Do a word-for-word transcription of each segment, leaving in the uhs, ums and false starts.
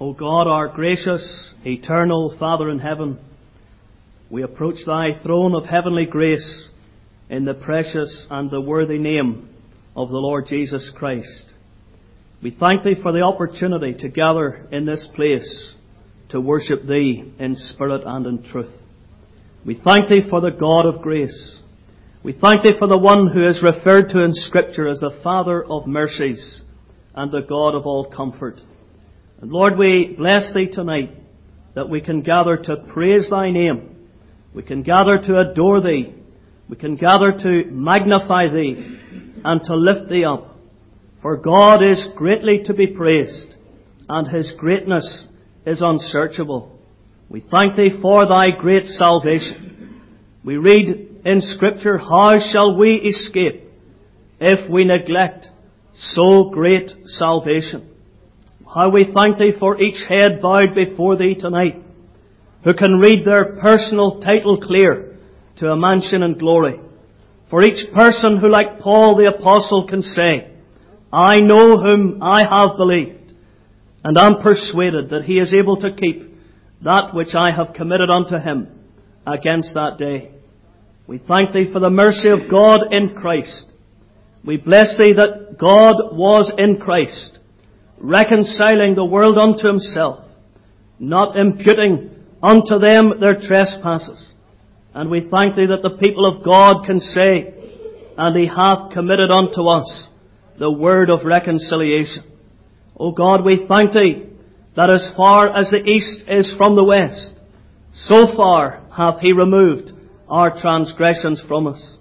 O God, our gracious, eternal Father in heaven, we approach Thy throne of heavenly grace in the precious and the worthy name of the Lord Jesus Christ. We thank Thee for the opportunity to gather in this place to worship Thee in spirit and in truth. We thank Thee for the God of grace. We thank Thee for the one who is referred to in Scripture as the Father of mercies and the God of all comfort. And Lord, we bless Thee tonight that we can gather to praise Thy name. We can gather to adore Thee. We can gather to magnify Thee and to lift Thee up. For God is greatly to be praised, and His greatness is unsearchable. We thank Thee for Thy great salvation. We read in Scripture, how shall we escape if we neglect so great salvation? How we thank Thee for each head bowed before Thee tonight, who can read their personal title clear to a mansion in glory. For each person who, like Paul the Apostle, can say, I know whom I have believed, and am persuaded that He is able to keep that which I have committed unto Him against that day. We thank Thee for the mercy of God in Christ. We bless Thee that God was in Christ, reconciling the world unto Himself, not imputing unto them their trespasses. And we thank Thee that the people of God can say, and He hath committed unto us the word of reconciliation. O God, we thank Thee that as far as the east is from the west, so far hath He removed our transgressions from us.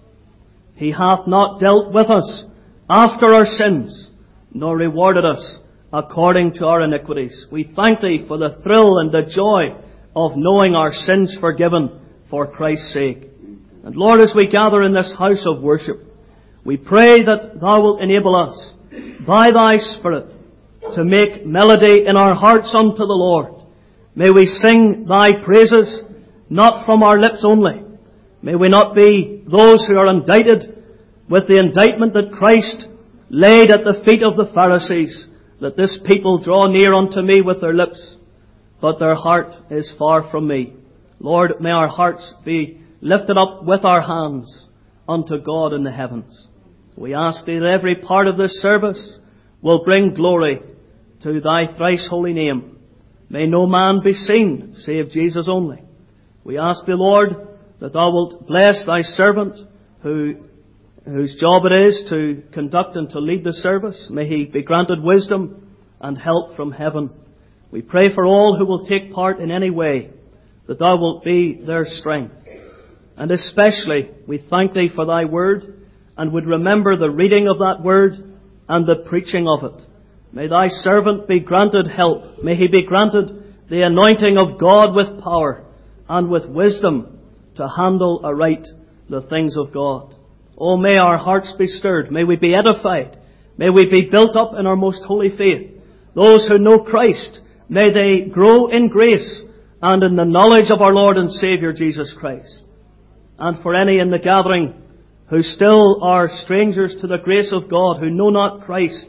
He hath not dealt with us after our sins, nor rewarded us according to our iniquities. We thank Thee for the thrill and the joy of knowing our sins forgiven for Christ's sake. And Lord, as we gather in this house of worship, we pray that Thou wilt enable us, by Thy Spirit, to make melody in our hearts unto the Lord. May we sing Thy praises, not from our lips only. May we not be those who are indicted with the indictment that Christ laid at the feet of the Pharisees, that this people draw near unto me with their lips, but their heart is far from me. Lord, may our hearts be lifted up with our hands unto God in the heavens. We ask Thee that every part of this service will bring glory to Thy thrice holy name. May no man be seen save Jesus only. We ask Thee, Lord, that Thou wilt bless Thy servant who whose job it is to conduct and to lead the service. May he be granted wisdom and help from heaven. We pray for all who will take part in any way, that Thou wilt be their strength. And especially, we thank Thee for Thy word, and would remember the reading of that word and the preaching of it. May Thy servant be granted help. May he be granted the anointing of God with power and with wisdom to handle aright the things of God. Oh, may our hearts be stirred. May we be edified. May we be built up in our most holy faith. Those who know Christ, may they grow in grace and in the knowledge of our Lord and Saviour Jesus Christ. And for any in the gathering who still are strangers to the grace of God, who know not Christ,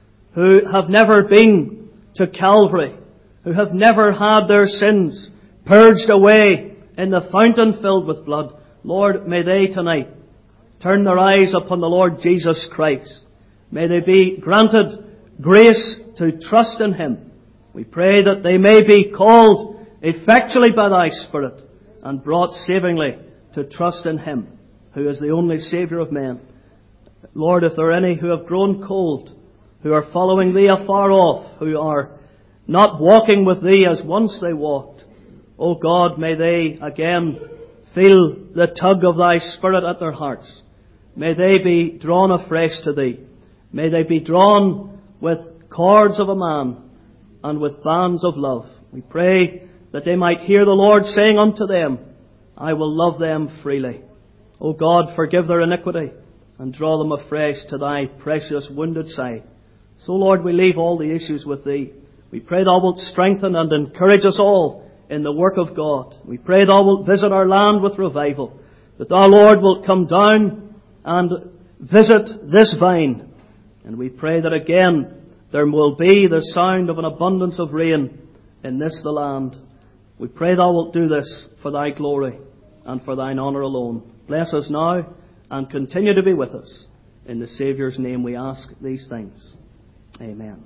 who have never been to Calvary, who have never had their sins purged away in the fountain filled with blood, Lord, may they tonight turn their eyes upon the Lord Jesus Christ. May they be granted grace to trust in Him. We pray that they may be called effectually by Thy Spirit and brought savingly to trust in Him, who is the only Saviour of men. Lord, if there are any who have grown cold, who are following Thee afar off, who are not walking with Thee as once they walked, O God, may they again feel the tug of Thy Spirit at their hearts. May they be drawn afresh to Thee. May they be drawn with cords of a man and with bands of love. We pray that they might hear the Lord saying unto them, I will love them freely. O God, forgive their iniquity and draw them afresh to Thy precious wounded side. So, Lord, we leave all the issues with Thee. We pray Thou wilt strengthen and encourage us all in the work of God. We pray Thou wilt visit our land with revival, that Thou, Lord, wilt come down and visit this vine. And we pray that again there will be the sound of an abundance of rain in this the land. We pray thou wilt do this for thy glory and for thine honour alone. Bless us now and continue to be with us. In the Saviour's name we ask these things. Amen.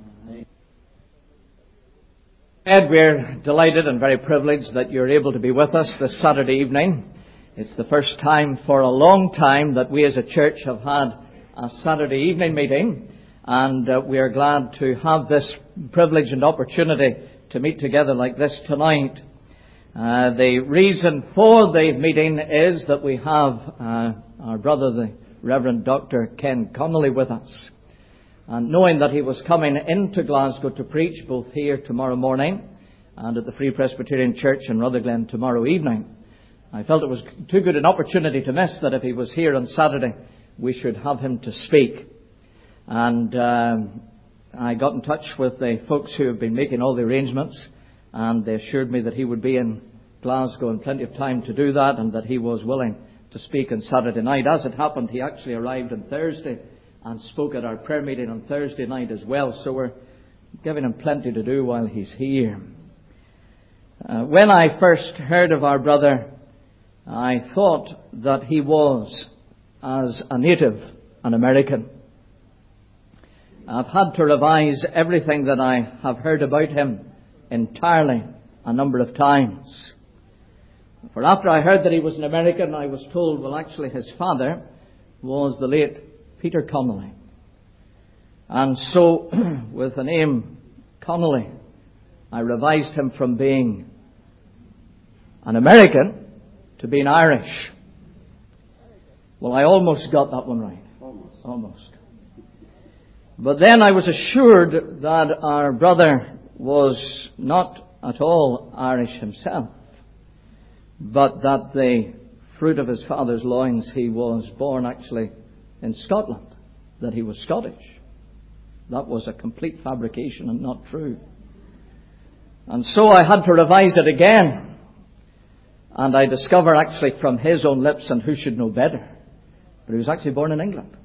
Ed, we're delighted and very privileged that you're able to be with us this Saturday evening. It's the first time for a long time that we as a church have had a Saturday evening meeting, and uh, we are glad to have this privilege and opportunity to meet together like this tonight. Uh, the reason for the meeting is that we have uh, our brother, the Reverend Doctor Ken Connolly, with us. And knowing that he was coming into Glasgow to preach both here tomorrow morning and at the Free Presbyterian Church in Rutherglen tomorrow evening, I felt it was too good an opportunity to miss, that if he was here on Saturday, we should have him to speak. And um, I got in touch with the folks who have been making all the arrangements, and they assured me that he would be in Glasgow in plenty of time to do that, and that he was willing to speak on Saturday night. As it happened, he actually arrived on Thursday and spoke at our prayer meeting on Thursday night as well, so we're giving him plenty to do while he's here. Uh, when I first heard of our brother, I thought that he was, as a native, an American. I've had to revise everything that I have heard about him entirely a number of times. For after I heard that he was an American, I was told, well, actually his father was the late Peter Connolly. And so, with the name Connolly, I revised him from being an American to being Irish. Well, I almost got that one right. Almost. Almost. But then I was assured that our brother was not at all Irish himself, but that the fruit of his father's loins, he was born actually in Scotland, that he was Scottish. That was a complete fabrication and not true. And so I had to revise it again. And I discover actually from his own lips, and who should know better, but he was actually born in England.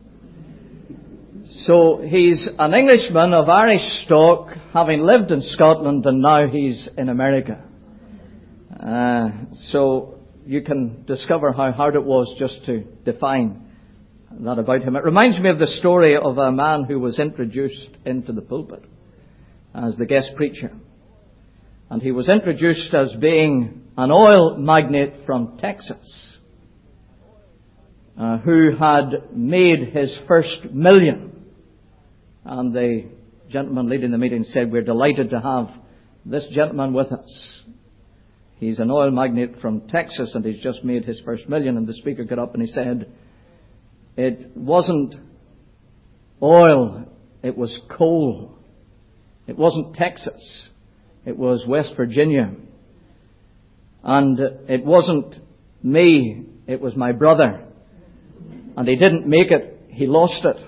So he's an Englishman of Irish stock, having lived in Scotland, and now he's in America. Uh, so you can discover how hard it was just to define that about him. It reminds me of the story of a man who was introduced into the pulpit as the guest preacher. And he was introduced as being an oil magnate from Texas, uh, who had made his first million. And the gentleman leading the meeting said, we're delighted to have this gentleman with us. He's an oil magnate from Texas and he's just made his first million. And the speaker got up and he said, it wasn't oil, it was coal. It wasn't Texas, it was West Virginia. And it wasn't me, it was my brother. And he didn't make it, he lost it.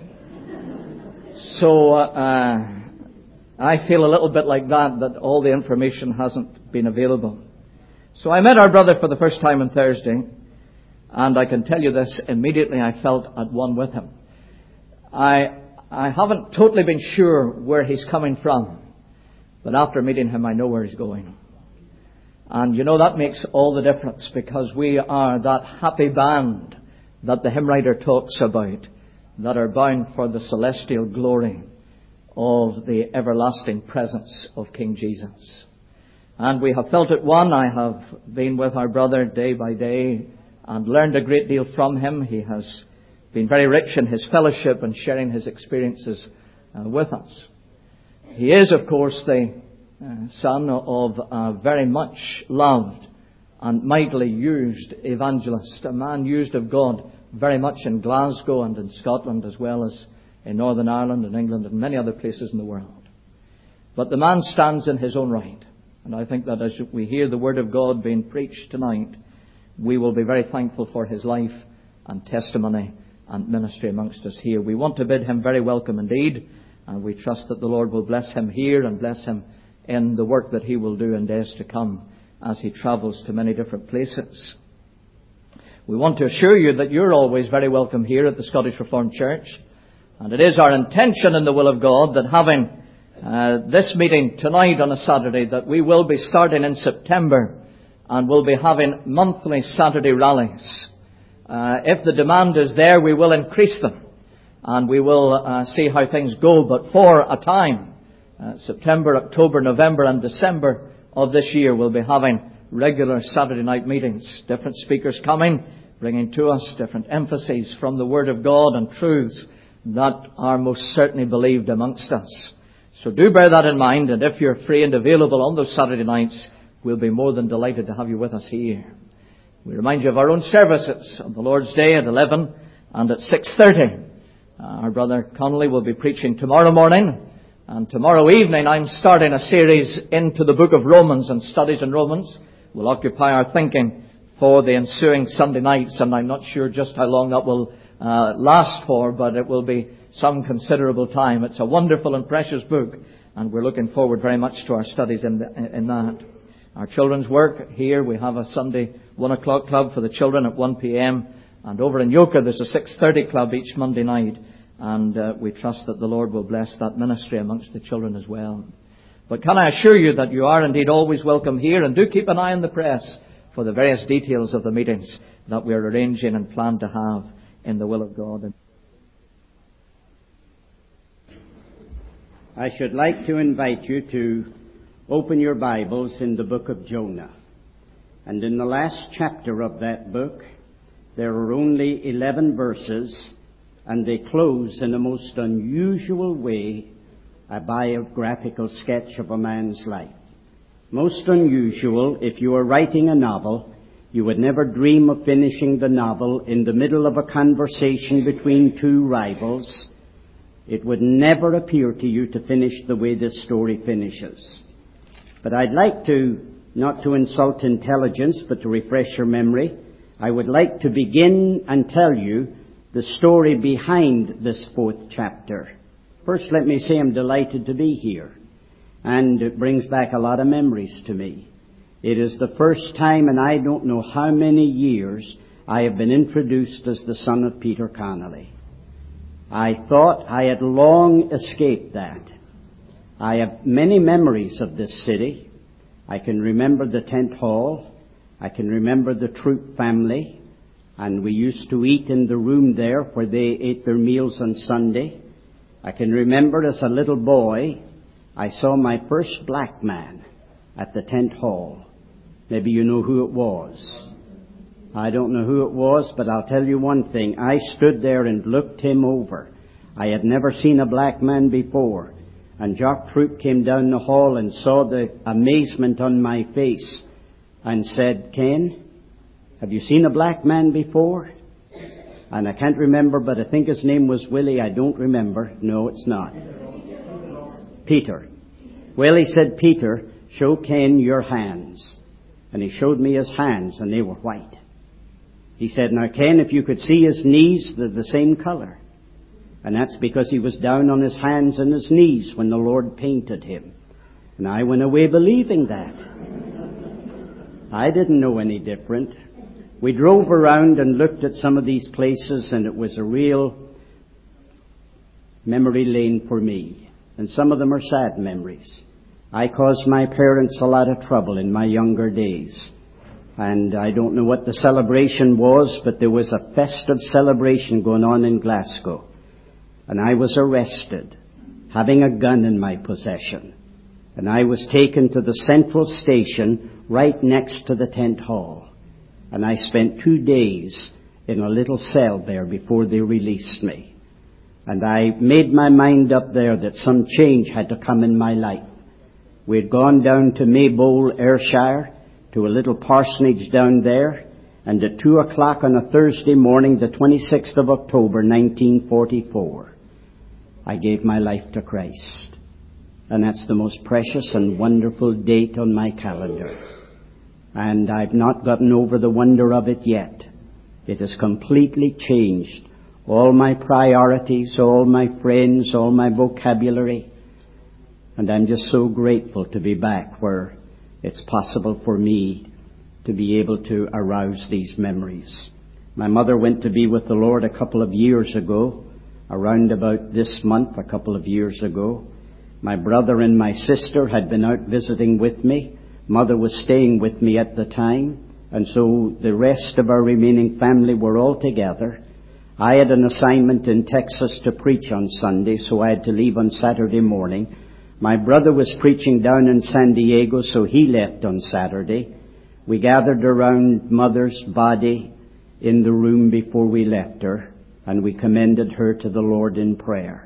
So uh, I feel a little bit like that, that all the information hasn't been available. So I met our brother for the first time on Thursday, and I can tell you this, immediately I felt at one with him. I I haven't totally been sure where he's coming from, but after meeting him I know where he's going. And you know, that makes all the difference, because we are that happy band that the hymn writer talks about, that are bound for the celestial glory of the everlasting presence of King Jesus. And we have felt it one. I have been with our brother day by day and learned a great deal from him. He has been very rich in his fellowship and sharing his experiences uh, with us. He is, of course, the uh, son of a very much loved and mightily used evangelist, a man used of God very much in Glasgow and in Scotland, as well as in Northern Ireland and England and many other places in the world. But the man stands in his own right. And I think that as we hear the Word of God being preached tonight, we will be very thankful for his life and testimony and ministry amongst us here. We want to bid him very welcome indeed, and we trust that the Lord will bless him here and bless him in the work that he will do in days to come as he travels to many different places. We want to assure you that you're always very welcome here at the Scottish Reformed Church, and it is our intention in the will of God that, having uh, this meeting tonight on a Saturday that we will be starting in September and we'll be having monthly Saturday rallies. Uh, if the demand is there, we will increase them and we will uh, see how things go. But for a time, uh, September, October, November and December of this year, we'll be having regular Saturday night meetings. Different speakers coming, bringing to us different emphases from the Word of God and truths that are most certainly believed amongst us. So do bear that in mind, and if you're free and available on those Saturday nights, we'll be more than delighted to have you with us here. We remind you of our own services on the Lord's Day at eleven and at six thirty. Uh, our brother Connolly will be preaching tomorrow morning, and tomorrow evening I'm starting a series into the book of Romans, and studies in Romans will occupy our thinking for the ensuing Sunday nights, and I'm not sure just how long that will uh, last for, but it will be some considerable time. It's a wonderful and precious book, and we're looking forward very much to our studies in, the, in that. Our children's work here, we have a Sunday one o'clock club for the children at one p.m. and over in Yoka there's a six thirty club each Monday night, and uh, we trust that the Lord will bless that ministry amongst the children as well. But can I assure you that you are indeed always welcome here, and do keep an eye on the press for the various details of the meetings that we're arranging and plan to have in the will of God. I should like to invite you to open your Bibles in the book of Jonah. And in the last chapter of that book, there are only eleven verses, and they close in a most unusual way a biographical sketch of a man's life. Most unusual. If you were writing a novel, you would never dream of finishing the novel in the middle of a conversation between two rivals. It would never appear to you to finish the way this story finishes. But I'd like to, not to insult intelligence, but to refresh your memory, I would like to begin and tell you the story behind this fourth chapter. First, let me say I'm delighted to be here, and it brings back a lot of memories to me. It is the first time in I don't know how many years I have been introduced as the son of Peter Connolly. I thought I had long escaped that. I have many memories of this city. I can remember the tent hall. I can remember the Troop family. And we used to eat in the room there where they ate their meals on Sunday. I can remember as a little boy, I saw my first black man at the tent hall. Maybe you know who it was. I don't know who it was, but I'll tell you one thing. I stood there and looked him over. I had never seen a black man before. And Jock Troop came down the hall and saw the amazement on my face and said, "Ken, have you seen a black man before?" And I can't remember, but I think his name was Willie. I don't remember. No, it's not. Peter. Well, he said, "Peter, show Ken your hands." And he showed me his hands, and they were white. He said, "Now, Ken, if you could see his knees, they're the same color." And that's because he was down on his hands and his knees when the Lord painted him. And I went away believing that. I didn't know any different. We drove around and looked at some of these places, and it was a real memory lane for me. And some of them are sad memories. I caused my parents a lot of trouble in my younger days. And I don't know what the celebration was, but there was a festive celebration going on in Glasgow. And I was arrested, having a gun in my possession. And I was taken to the central station right next to the tent hall. And I spent two days in a little cell there before they released me. And I made my mind up there that some change had to come in my life. We had gone down to Maybole, Ayrshire, to a little parsonage down there. And at two o'clock on a Thursday morning, the twenty-sixth of October, nineteen forty-four, I gave my life to Christ. And that's the most precious and wonderful date on my calendar. And I've not gotten over the wonder of it yet. It has completely changed all my priorities, all my friends, all my vocabulary. And I'm just so grateful to be back where it's possible for me to be able to arouse these memories. My mother went to be with the Lord a couple of years ago, around about this month, a couple of years ago. My brother and my sister had been out visiting with me. Mother was staying with me at the time, and so the rest of our remaining family were all together. I had an assignment in Texas to preach on Sunday, so I had to leave on Saturday morning. My brother was preaching down in San Diego, so he left on Saturday. We gathered around Mother's body in the room before we left her, and we commended her to the Lord in prayer.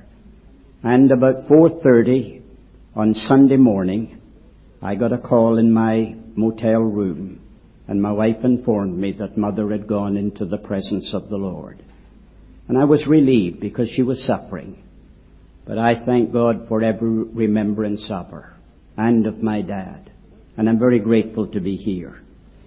And about four thirty on Sunday morning, I got a call in my motel room, and my wife informed me that Mother had gone into the presence of the Lord. And I was relieved because she was suffering. But I thank God for every remembrance of her and of my dad. And I'm very grateful to be here.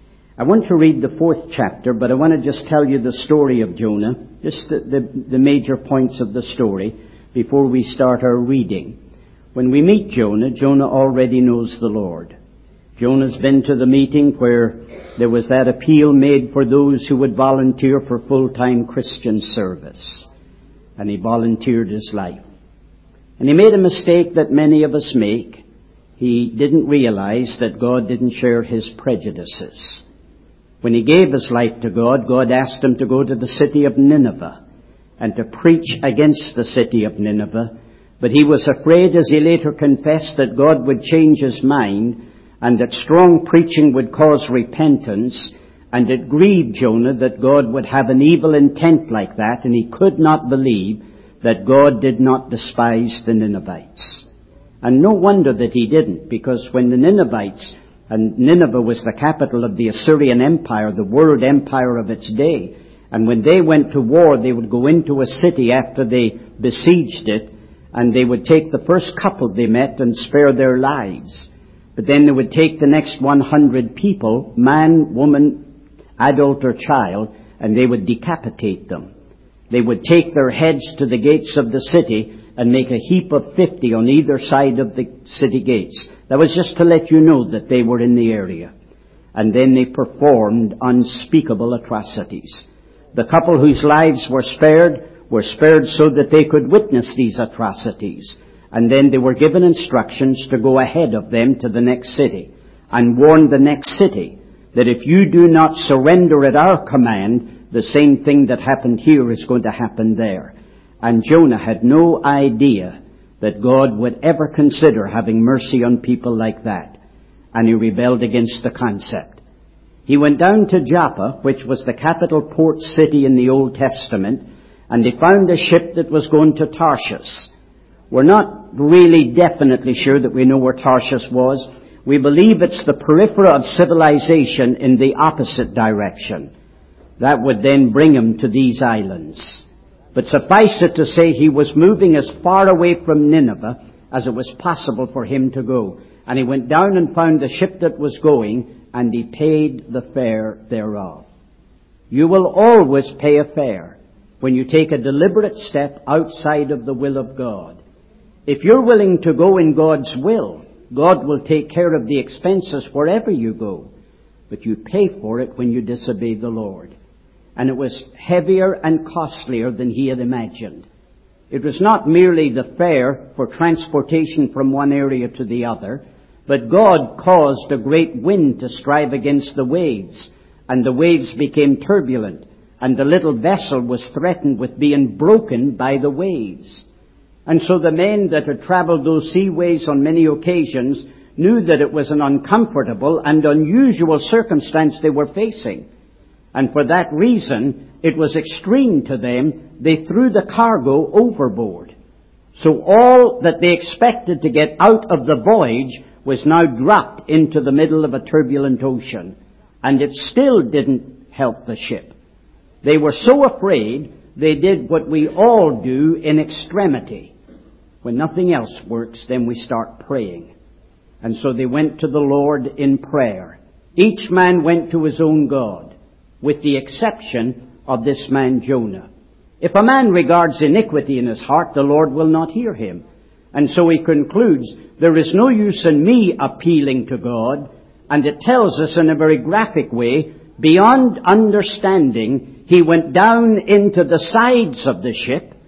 I want to read the fourth chapter, but I want to just tell you the story of Jonah, just the, the, the major points of the story before we start our reading. When we meet Jonah, Jonah already knows the Lord. Jonah's been to the meeting where there was that appeal made for those who would volunteer for full-time Christian service. And he volunteered his life. And he made a mistake that many of us make. He didn't realize that God didn't share his prejudices. When he gave his life to God, God asked him to go to the city of Nineveh and to preach against the city of Nineveh. But he was afraid, as he later confessed, that God would change his mind and that strong preaching would cause repentance, and it grieved Jonah that God would have an evil intent like that, and he could not believe that God did not despise the Ninevites. And no wonder that he didn't, because when the Ninevites, and Nineveh was the capital of the Assyrian Empire, the world empire of its day, and when they went to war, they would go into a city after they besieged it, and they would take the first couple they met and spare their lives. But then they would take the next one hundred people, man, woman, adult or child, and they would decapitate them. They would take their heads to the gates of the city and make a heap of fifty on either side of the city gates. That was just to let you know that they were in the area. And then they performed unspeakable atrocities. The couple whose lives were spared were spared so that they could witness these atrocities. And then they were given instructions to go ahead of them to the next city and warn the next city that if you do not surrender at our command, the same thing that happened here is going to happen there. And Jonah had no idea that God would ever consider having mercy on people like that. And he rebelled against the concept. He went down to Joppa, which was the capital port city in the Old Testament, and he found a ship that was going to Tarshish. We're not really definitely sure that we know where Tarshish was. We believe it's the periphery of civilization in the opposite direction. That would then bring him to these islands. But suffice it to say, he was moving as far away from Nineveh as it was possible for him to go. And he went down and found the ship that was going, and he paid the fare thereof. You will always pay a fare when you take a deliberate step outside of the will of God. If you're willing to go in God's will, God will take care of the expenses wherever you go. But you pay for it when you disobey the Lord. And it was heavier and costlier than he had imagined. It was not merely the fare for transportation from one area to the other, but God caused a great wind to strive against the waves, and the waves became turbulent, and the little vessel was threatened with being broken by the waves. And so the men that had traveled those seaways on many occasions knew that it was an uncomfortable and unusual circumstance they were facing. And for that reason, it was extreme to them. They threw the cargo overboard. So all that they expected to get out of the voyage was now dropped into the middle of a turbulent ocean. And it still didn't help the ship. They were so afraid, they did what we all do in extremity. When nothing else works, then we start praying. And so they went to the Lord in prayer. Each man went to his own God, with the exception of this man Jonah. If a man regards iniquity in his heart, the Lord will not hear him. And so he concludes, there is no use in me appealing to God. And it tells us in a very graphic way, beyond understanding, he went down into the sides of the ship,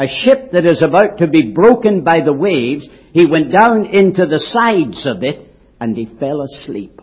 a ship that is about to be broken by the waves, he went down into the sides of it and he fell asleep.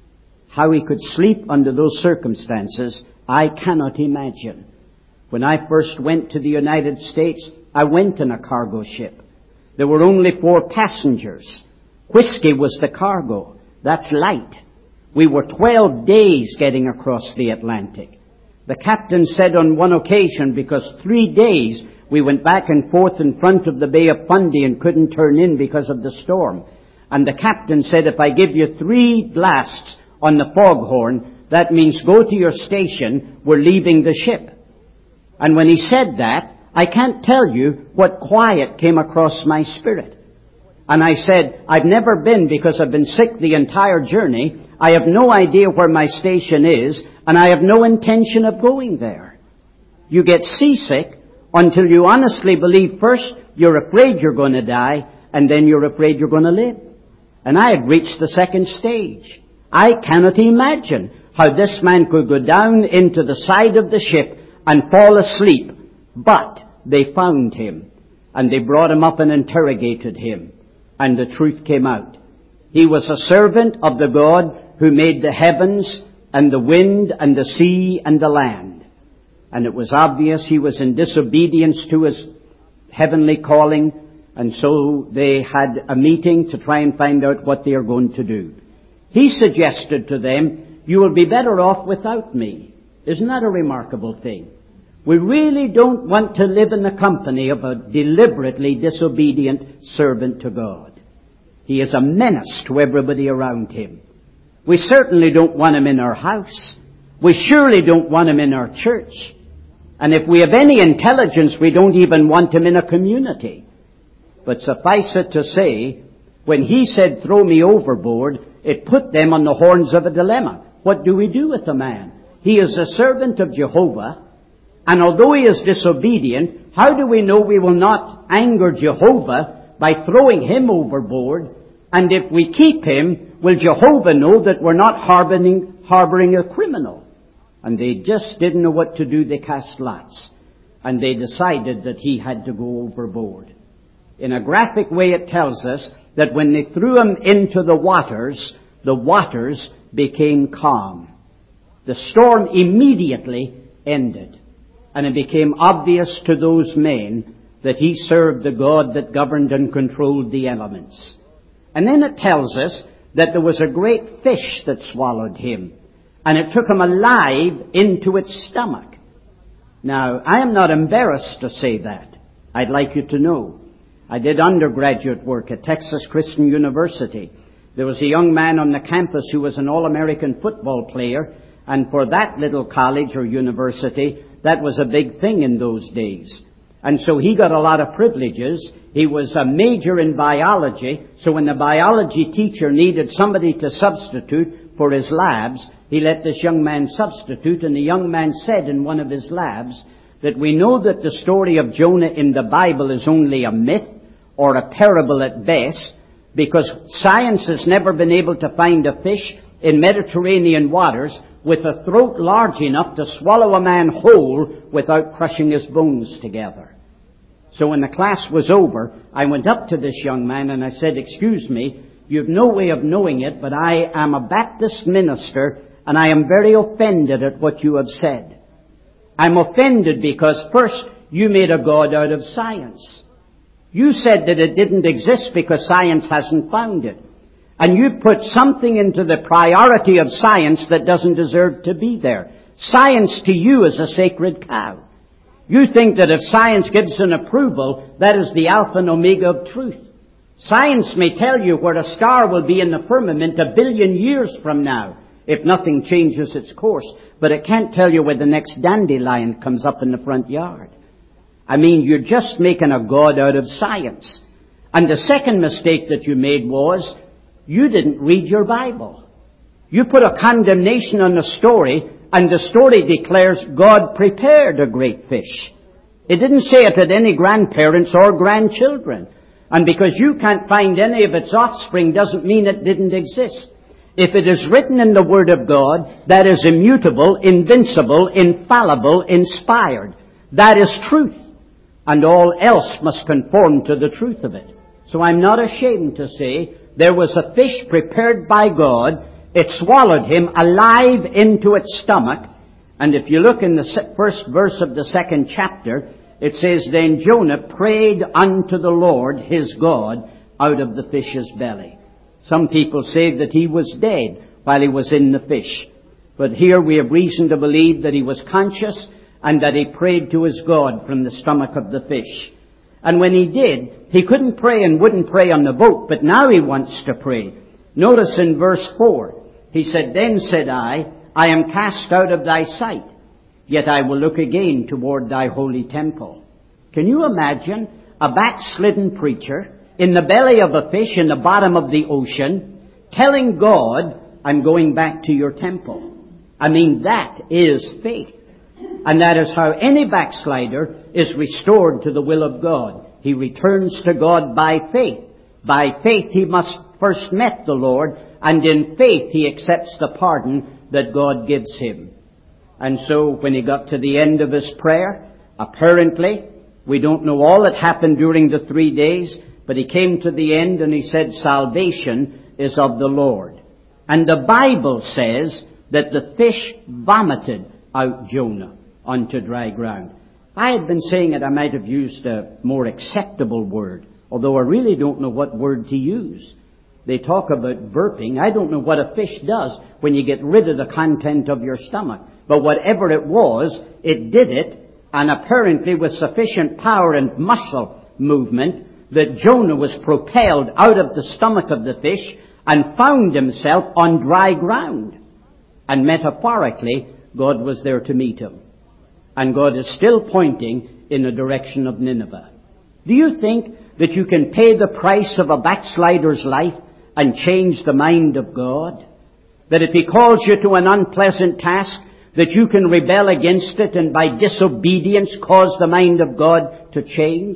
How he could sleep under those circumstances, I cannot imagine. When I first went to the United States, I went in a cargo ship. There were only four passengers. Whiskey was the cargo. That's light. We were twelve days getting across the Atlantic. The captain said on one occasion, because three days we went back and forth in front of the Bay of Fundy and couldn't turn in because of the storm. And the captain said, if I give you three blasts on the foghorn, that means go to your station, we're leaving the ship. And when he said that, I can't tell you what quiet came across my spirit. And I said, I've never been because I've been sick the entire journey. I have no idea where my station is, and I have no intention of going there. You get seasick until you honestly believe first you're afraid you're going to die, and then you're afraid you're going to live. And I had reached the second stage. I cannot imagine how this man could go down into the side of the ship and fall asleep. But they found him, and they brought him up and interrogated him, and the truth came out. He was a servant of the God who made the heavens and the wind and the sea and the land. And it was obvious he was in disobedience to his heavenly calling, and so they had a meeting to try and find out what they are going to do. He suggested to them, you will be better off without me. Isn't that a remarkable thing? We really don't want to live in the company of a deliberately disobedient servant to God. He is a menace to everybody around him. We certainly don't want him in our house. We surely don't want him in our church. And if we have any intelligence, we don't even want him in a community. But suffice it to say, when he said, throw me overboard, it put them on the horns of a dilemma. What do we do with the man? He is a servant of Jehovah, and although he is disobedient, how do we know we will not anger Jehovah by throwing him overboard? And if we keep him, will Jehovah know that we're not harboring, harboring a criminal? And they just didn't know what to do. They cast lots. And they decided that he had to go overboard. In a graphic way, it tells us that when they threw him into the waters, the waters became calm. The storm immediately ended. And it became obvious to those men that he served the God that governed and controlled the elements. And then it tells us that there was a great fish that swallowed him, and it took him alive into its stomach. Now, I am not embarrassed to say that. I'd like you to know. I did undergraduate work at Texas Christian University. There was a young man on the campus who was an All-American football player, and for that little college or university, that was a big thing in those days. And so he got a lot of privileges. He was a major in biology, so when the biology teacher needed somebody to substitute for his labs, he let this young man substitute, and the young man said in one of his labs that we know that the story of Jonah in the Bible is only a myth or a parable at best, because science has never been able to find a fish in Mediterranean waters with a throat large enough to swallow a man whole without crushing his bones together. So when the class was over, I went up to this young man and I said, excuse me, you have no way of knowing it, but I am a Baptist minister and I am very offended at what you have said. I'm offended because first, you made a God out of science. You said that it didn't exist because science hasn't found it. And you put something into the priority of science that doesn't deserve to be there. Science to you is a sacred cow. You think that if science gives an approval, that is the alpha and omega of truth. Science may tell you where a star will be in the firmament a billion years from now, if nothing changes its course. But it can't tell you where the next dandelion comes up in the front yard. I mean, you're just making a God out of science. And the second mistake that you made was, you didn't read your Bible. You put a condemnation on the story, and the story declares God prepared a great fish. It didn't say it had any grandparents or grandchildren. And because you can't find any of its offspring doesn't mean it didn't exist. If it is written in the Word of God, that is immutable, invincible, infallible, inspired. That is truth. and all else must conform to the truth of it. So I'm not ashamed to say there was a fish prepared by God. It swallowed him alive into its stomach. And if you look in the first verse of the second chapter, it says, Then Jonah prayed unto the Lord his God out of the fish's belly. Some people say that he was dead while he was in the fish. But here we have reason to believe that he was conscious and that he prayed to his God from the stomach of the fish. And when he did, he couldn't pray and wouldn't pray on the boat, but now he wants to pray. Notice in verse four, he said, Then said I, I am cast out of thy sight, yet I will look again toward thy holy temple. Can you imagine a backslidden preacher in the belly of a fish in the bottom of the ocean telling God, I'm going back to your temple? I mean, that is faith. And that is how any backslider is restored to the will of God. He returns to God by faith. By faith he must first met the Lord, and in faith he accepts the pardon that God gives him. And so when he got to the end of his prayer, apparently, we don't know all that happened during the three days, but he came to the end and he said, Salvation is of the Lord. And the Bible says that the fish vomited out Jonah onto dry ground. If I had been saying it, I might have used a more acceptable word, although I really don't know what word to use. They talk about burping. I don't know what a fish does when you get rid of the content of your stomach. But whatever it was, it did it, and apparently with sufficient power and muscle movement that Jonah was propelled out of the stomach of the fish and found himself on dry ground. And metaphorically, God was there to meet him. And God is still pointing in the direction of Nineveh. Do you think that you can pay the price of a backslider's life and change the mind of God? That if he calls you to an unpleasant task, that you can rebel against it and by disobedience cause the mind of God to change?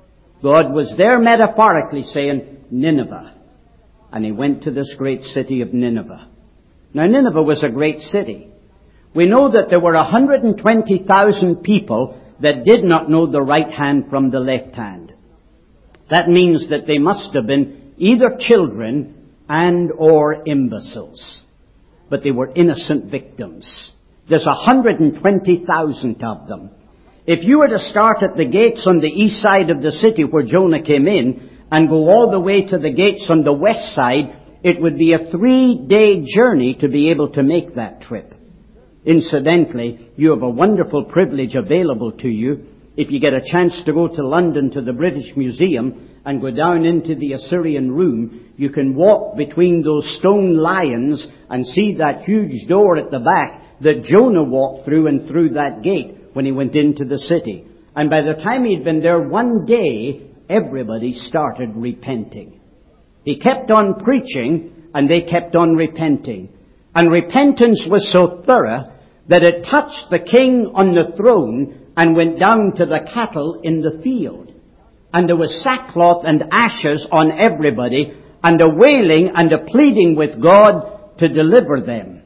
God was there metaphorically saying, Nineveh. And he went to this great city of Nineveh. Now Nineveh was a great city. We know that there were one hundred twenty thousand people that did not know the right hand from the left hand. That means that they must have been either children and or imbeciles. But they were innocent victims. There's one hundred twenty thousand of them. If you were to start at the gates on the east side of the city where Jonah came in and go all the way to the gates on the west side, it would be a three-day journey to be able to make that trip. Incidentally, you have a wonderful privilege available to you. If you get a chance to go to London to the British Museum and go down into the Assyrian room, you can walk between those stone lions and see that huge door at the back that Jonah walked through and through that gate when he went into the city. And by the time he'd been there one day, everybody started repenting. He kept on preaching and they kept on repenting. And repentance was so thorough that it touched the king on the throne and went down to the cattle in the field. And there was sackcloth and ashes on everybody, and a wailing and a pleading with God to deliver them.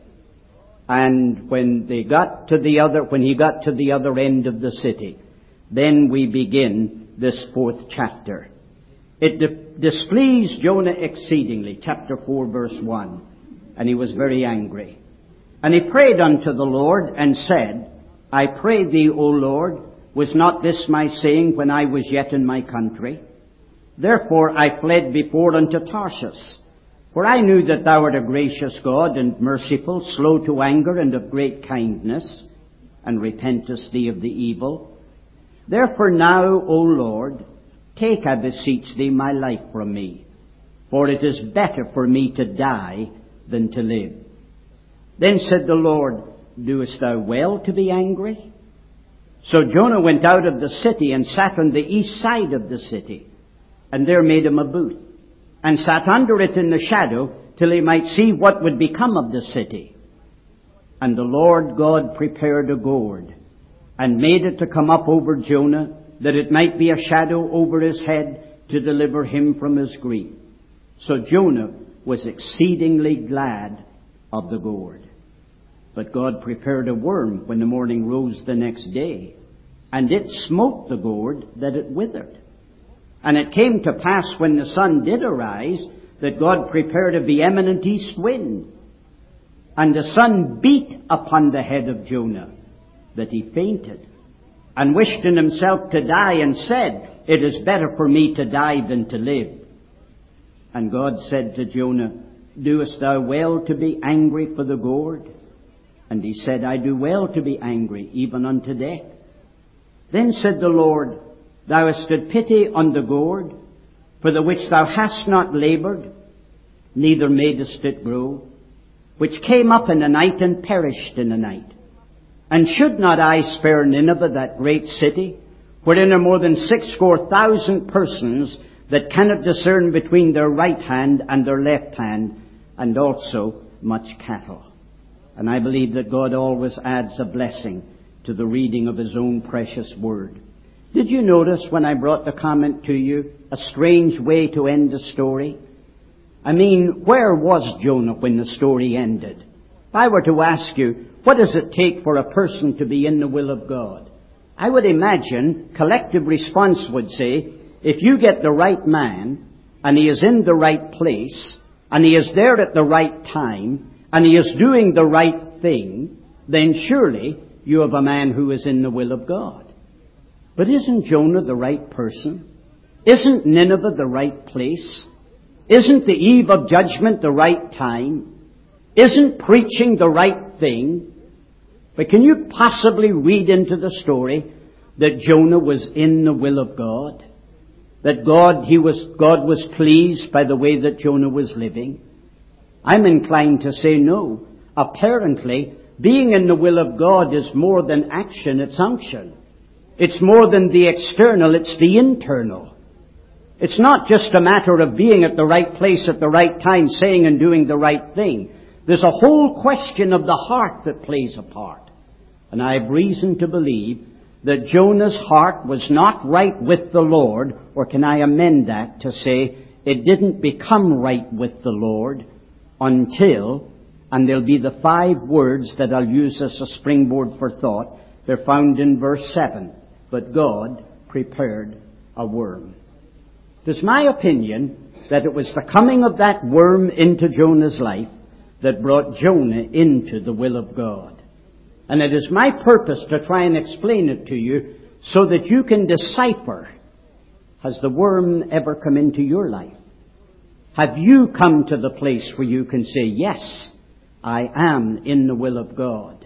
And when they got to the other, when he got to the other end of the city, then we begin this fourth chapter. It di- displeased Jonah exceedingly, chapter four, verse one. And he was very angry. And he prayed unto the Lord and said, I pray thee, O Lord, was not this my saying when I was yet in my country? Therefore I fled before unto Tarshish, for I knew that thou art a gracious God and merciful, slow to anger and of great kindness, and repentest thee of the evil. Therefore now, O Lord, take, I beseech thee, my life from me, for it is better for me to die than to live. Then said the Lord, doest thou well to be angry? So Jonah went out of the city and sat on the east side of the city, and there made him a booth, and sat under it in the shadow till he might see what would become of the city. And the Lord God prepared a gourd, and made it to come up over Jonah, that it might be a shadow over his head to deliver him from his grief. So Jonah was exceedingly glad of the gourd. But God prepared a worm when the morning rose the next day, and it smote the gourd that it withered. And it came to pass when the sun did arise, that God prepared a vehement east wind. And the sun beat upon the head of Jonah, that he fainted, and wished in himself to die, and said, It is better for me to die than to live. And God said to Jonah, Doest thou well to be angry for the gourd? And he said, I do well to be angry, even unto death. Then said the Lord, Thou hast had pity on the gourd, for the which thou hast not laboured, neither madest it grow, which came up in the night and perished in the night. And should not I spare Nineveh, that great city, wherein are more than sixscore thousand persons that cannot discern between their right hand and their left hand, and also much cattle? And I believe that God always adds a blessing to the reading of His own precious Word. Did you notice when I brought the comment to you, a strange way to end the story? I mean, where was Jonah when the story ended? If I were to ask you, what does it take for a person to be in the will of God? I would imagine collective response would say, if you get the right man, and he is in the right place, and he is there at the right time, and he is doing the right thing, then surely you have a man who is in the will of God. But isn't Jonah the right person? Isn't Nineveh the right place? Isn't the eve of judgment the right time? Isn't preaching the right thing? But can you possibly read into the story that Jonah was in the will of God? That God, he was, God was pleased by the way that Jonah was living? I'm inclined to say no. Apparently, being in the will of God is more than action, it's unction. It's more than the external, it's the internal. It's not just a matter of being at the right place at the right time, saying and doing the right thing. There's a whole question of the heart that plays a part. And I have reason to believe that Jonah's heart was not right with the Lord, or can I amend that to say it didn't become right with the Lord until, and there'll be the five words that I'll use as a springboard for thought. They're found in verse seven. But God prepared a worm. It is my opinion that it was the coming of that worm into Jonah's life that brought Jonah into the will of God. And it is my purpose to try and explain it to you so that you can decipher, has the worm ever come into your life? Have you come to the place where you can say, yes, I am in the will of God?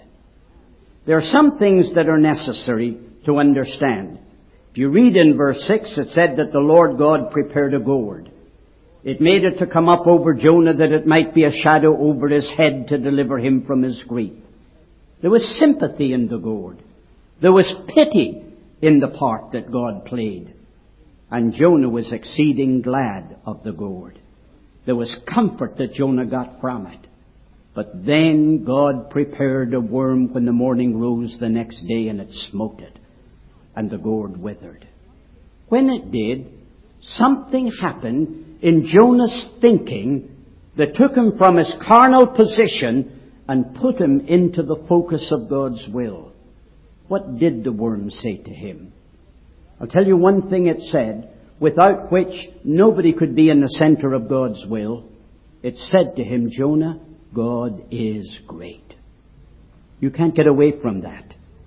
There are some things that are necessary to understand. If you read in verse six, it said that the Lord God prepared a gourd. It made it to come up over Jonah that it might be a shadow over his head to deliver him from his grief. There was sympathy in the gourd. There was pity in the part that God played. And Jonah was exceeding glad of the gourd. There was comfort that Jonah got from it. But then God prepared a worm when the morning rose the next day, and it smote it, and the gourd withered. When it did, something happened in Jonah's thinking that took him from his carnal position and put him into the focus of God's will. What did the worm say to him? I'll tell you one thing it said, without which nobody could be in the center of God's will. It said to him, Jonah, God is great. You can't get away from that.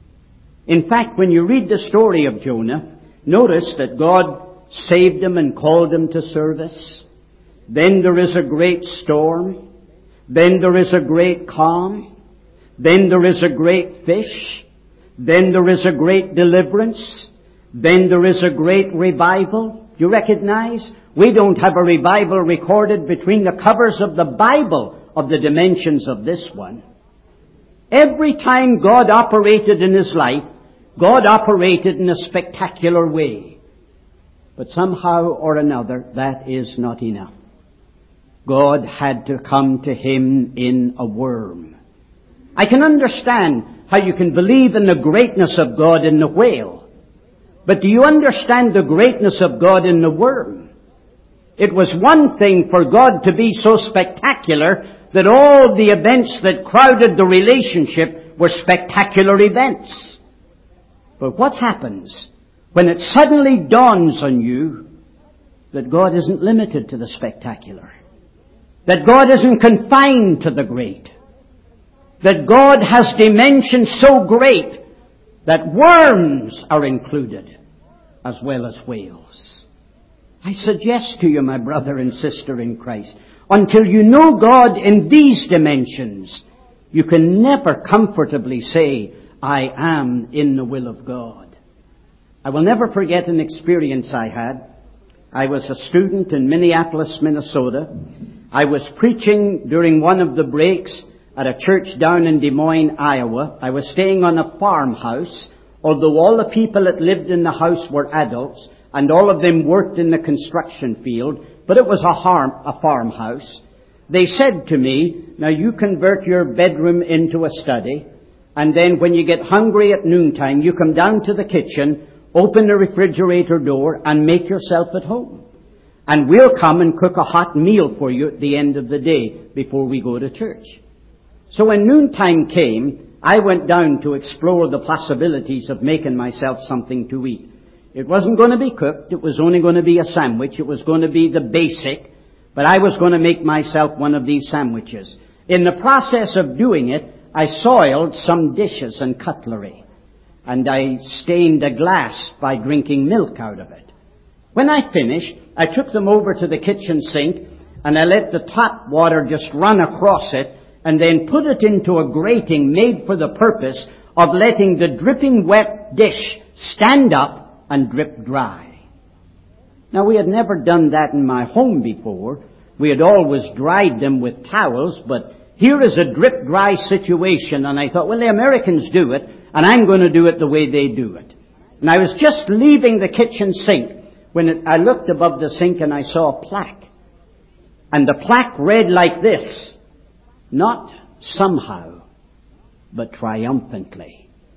In fact, when you read the story of Jonah, notice that God saved him and called him to service. Then there is a great storm. Then there is a great calm. Then there is a great fish. Then there is a great deliverance. Then there is a great revival. You recognize? We don't have a revival recorded between the covers of the Bible of the dimensions of this one. Every time God operated in his life, God operated in a spectacular way. But somehow or another, that is not enough. God had to come to him in a worm. I can understand how you can believe in the greatness of God in the whale. But do you understand the greatness of God in the worm? It was one thing for God to be so spectacular that all the events that crowded the relationship were spectacular events. But what happens when it suddenly dawns on you that God isn't limited to the spectacular? That God isn't confined to the great? That God has dimensions so great that worms are included as well as whales? I suggest to you, my brother and sister in Christ, until you know God in these dimensions, you can never comfortably say, I am in the will of God. I will never forget an experience I had. I was a student in Minneapolis, Minnesota. I was preaching during one of the breaks at a church down in Des Moines, Iowa. I was staying on a farmhouse, although all the people that lived in the house were adults, and all of them worked in the construction field, but it was a, harm, a farmhouse. They said to me, now you convert your bedroom into a study, and then when you get hungry at noontime, you come down to the kitchen, open the refrigerator door, and make yourself at home. And we'll come and cook a hot meal for you at the end of the day before we go to church. So when noontime came, I went down to explore the possibilities of making myself something to eat. It wasn't going to be cooked. It was only going to be a sandwich. It was going to be the basic. But I was going to make myself one of these sandwiches. In the process of doing it, I soiled some dishes and cutlery. And I stained a glass by drinking milk out of it. When I finished, I took them over to the kitchen sink and I let the tap water just run across it and then put it into a grating made for the purpose of letting the dripping wet dish stand up and drip dry. Now, we had never done that in my home before. We had always dried them with towels, but here is a drip dry situation, and I thought, well, the Americans do it, and I'm going to do it the way they do it. And I was just leaving the kitchen sink when it, I looked above the sink and I saw a plaque. And the plaque read like this: not somehow, but triumphantly.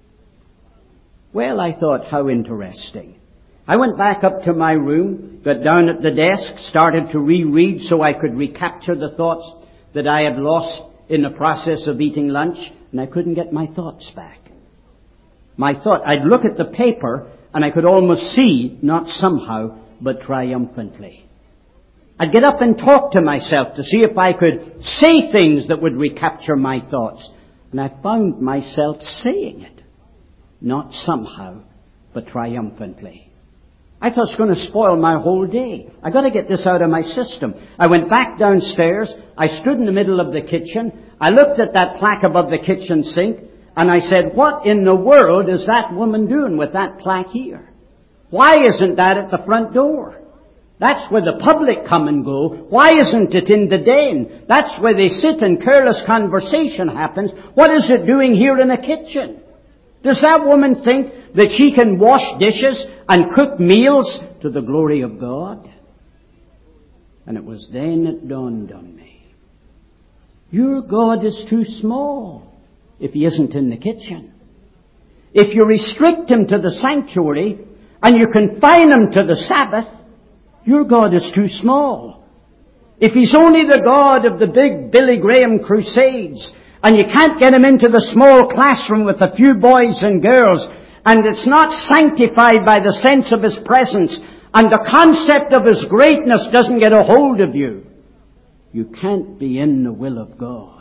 Well, I thought, how interesting. I went back up to my room, got down at the desk, started to reread so I could recapture the thoughts that I had lost in the process of eating lunch, and I couldn't get my thoughts back. My thought, I'd look at the paper and I could almost see, not somehow, but triumphantly. I'd get up and talk to myself to see if I could say things that would recapture my thoughts. And I found myself saying it. Not somehow, but triumphantly. I thought it was going to spoil my whole day. I got to get this out of my system. I went back downstairs. I stood in the middle of the kitchen. I looked at that plaque above the kitchen sink, and I said, what in the world is that woman doing with that plaque here? Why isn't that at the front door? That's where the public come and go. Why isn't it in the den? That's where they sit and careless conversation happens. What is it doing here in a kitchen? Does that woman think that she can wash dishes and cook meals to the glory of God? And it was then it dawned on me. Your God is too small if He isn't in the kitchen. If you restrict Him to the sanctuary and you confine Him to the Sabbath, your God is too small. If He's only the God of the big Billy Graham crusades, and you can't get Him into the small classroom with a few boys and girls, and it's not sanctified by the sense of His presence, and the concept of His greatness doesn't get a hold of you, you can't be in the will of God.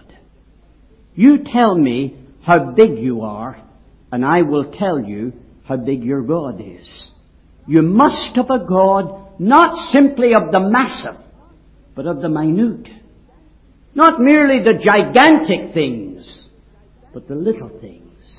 You tell me how big you are, and I will tell you how big your God is. You must have a God not simply of the massive, but of the minute. Not merely the gigantic things, but the little things.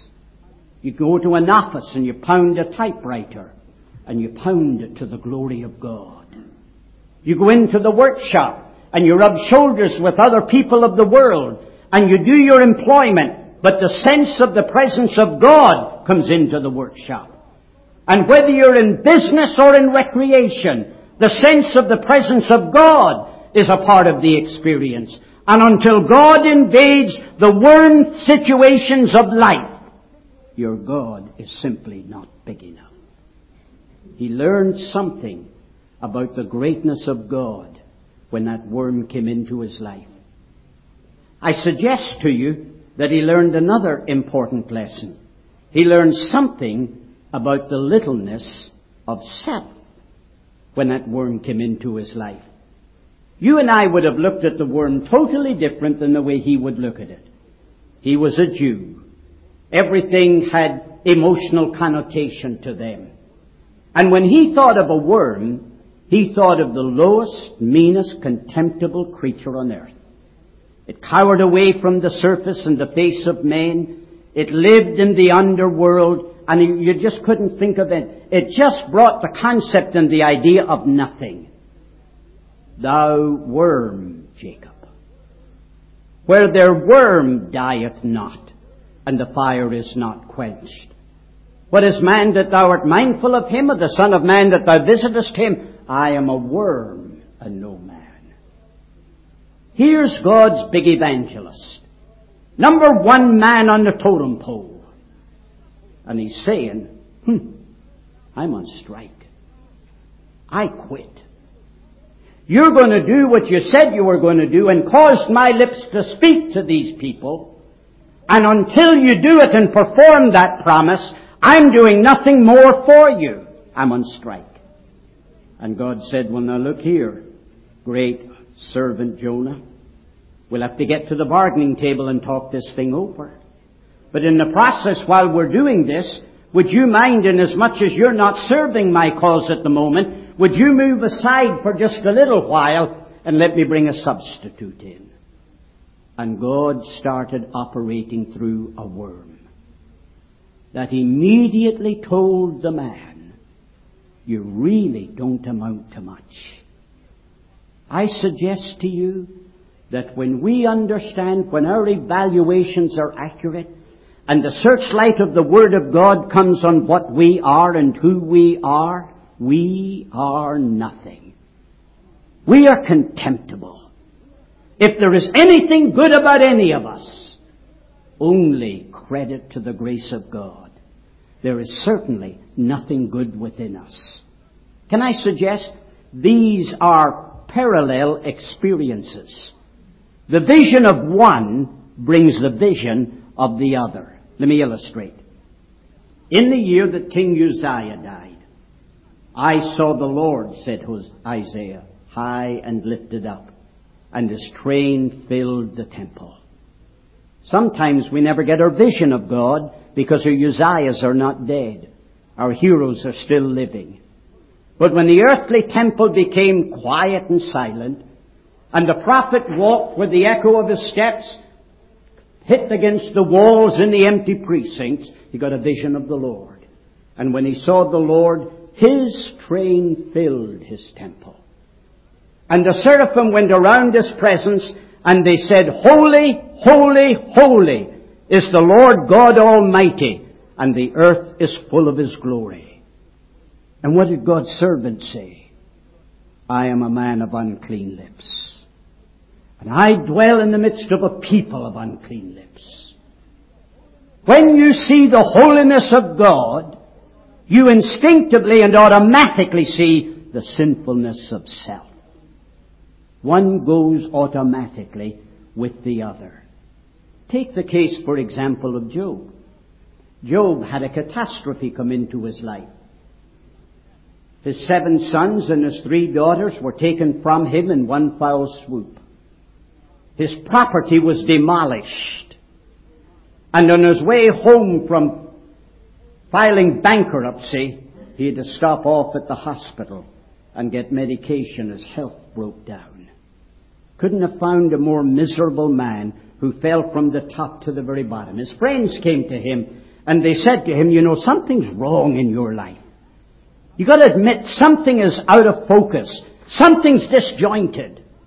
You go to an office and you pound a typewriter, and you pound it to the glory of God. You go into the workshop and you rub shoulders with other people of the world, and you do your employment, but the sense of the presence of God comes into the workshop. And whether you're in business or in recreation, the sense of the presence of God is a part of the experience. And until God invades the worm situations of life, your God is simply not big enough. He learned something about the greatness of God when that worm came into his life. I suggest to you that he learned another important lesson. He learned something about the littleness of self when that worm came into his life. You and I would have looked at the worm totally different than the way he would look at it. He was a Jew. Everything had emotional connotation to them. And when he thought of a worm, he thought of the lowest, meanest, contemptible creature on earth. It cowered away from the surface and the face of men. It lived in the underworld, and you just couldn't think of it. It just brought the concept and the idea of nothing. Thou worm, Jacob, where their worm dieth not, and the fire is not quenched. What is man that thou art mindful of him, or the son of man that thou visitest him? I am a worm and no man. Here's God's big evangelist, number one man on the totem pole. And he's saying, hmm, I'm on strike. I quit. You're going to do what you said you were going to do and caused my lips to speak to these people. And until you do it and perform that promise, I'm doing nothing more for you. I'm on strike. And God said, well, now look here, great servant Jonah. We'll have to get to the bargaining table and talk this thing over. But in the process, while we're doing this, would you mind, inasmuch as you're not serving my cause at the moment, would you move aside for just a little while and let me bring a substitute in? And God started operating through a worm that immediately told the man, you really don't amount to much. I suggest to you that when we understand, when our evaluations are accurate, and the searchlight of the Word of God comes on what we are and who we are, we are nothing. We are contemptible. If there is anything good about any of us, only credit to the grace of God. There is certainly nothing good within us. Can I suggest these are parallel experiences? The vision of one brings the vision of the other. Let me illustrate. In the year that King Uzziah died, I saw the Lord, said Isaiah, high and lifted up, and his train filled the temple. Sometimes we never get our vision of God because our Uzziahs are not dead. Our heroes are still living. But when the earthly temple became quiet and silent, and the prophet walked with the echo of his steps, hit against the walls in the empty precincts, he got a vision of the Lord. And when he saw the Lord, his train filled his temple. And the seraphim went around his presence, and they said, Holy, holy, holy is the Lord God Almighty, and the earth is full of his glory. And what did God's servant say? I am a man of unclean lips, and I dwell in the midst of a people of unclean lips. When you see the holiness of God, you instinctively and automatically see the sinfulness of self. One goes automatically with the other. Take the case, for example, of Job. Job had a catastrophe come into his life. His seven sons and his three daughters were taken from him in one foul swoop. His property was demolished. And on his way home from filing bankruptcy, he had to stop off at the hospital and get medication as health broke down. Couldn't have found a more miserable man who fell from the top to the very bottom. His friends came to him and they said to him, you know, something's wrong in your life. You got to admit something is out of focus. Something's disjointed.